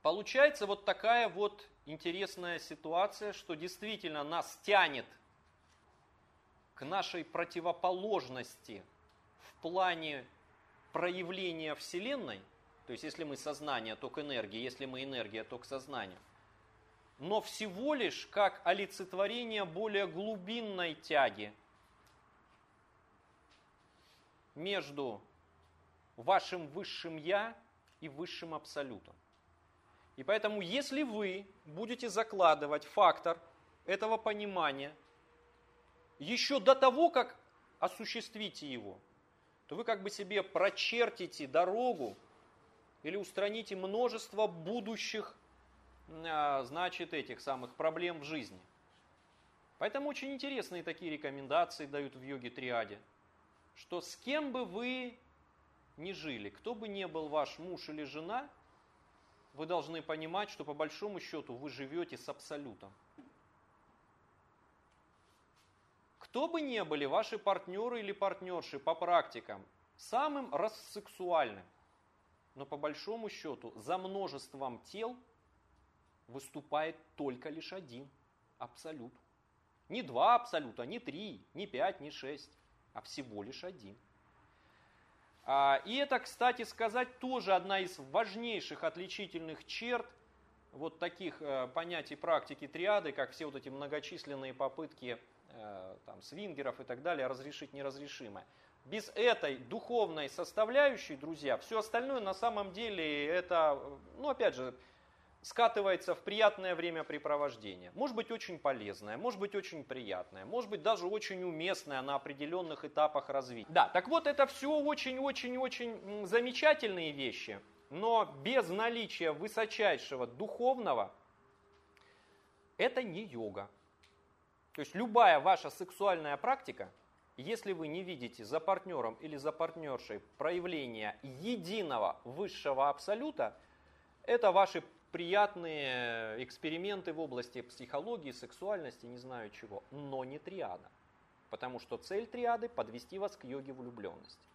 получается вот такая вот интересная ситуация, что действительно нас тянет к нашей противоположности в плане проявления Вселенной, то есть если мы сознание, то к энергии, если мы энергия, то к сознанию, но всего лишь как олицетворение более глубинной тяги между вашим высшим Я и высшим Абсолютом. И поэтому, если вы будете закладывать фактор этого понимания еще до того, как осуществите его, то вы как бы себе прочертите дорогу или устраните множество будущих, значит, этих самых проблем в жизни. Поэтому очень интересные такие рекомендации дают в йоге-триаде, что с кем бы вы ни жили, кто бы ни был ваш муж или жена, вы должны понимать, что по большому счету вы живете с Абсолютом. Кто бы ни были ваши партнеры или партнерши по практикам, самым рассексуальным, но по большому счету за множеством тел выступает только лишь один Абсолют. Не два Абсолюта, не три, не пять, не шесть, а всего лишь один. И это, кстати сказать, тоже одна из важнейших отличительных черт вот таких понятий практики триады, как все вот эти многочисленные попытки там, свингеров и так далее разрешить неразрешимое. Без этой духовной составляющей, друзья, все остальное на самом деле это, ну опять же, скатывается в приятное времяпрепровождение. Может быть очень полезное, может быть очень приятное, может быть даже очень уместное на определенных этапах развития. Да, так вот это все очень-очень-очень замечательные вещи, но без наличия высочайшего духовного это не йога. То есть любая ваша сексуальная практика, если вы не видите за партнером или за партнершей проявления единого высшего абсолюта, это ваши приятные эксперименты в области психологии, сексуальности, не знаю чего, но не триада. Потому что цель триады – подвести вас к йоге влюбленности.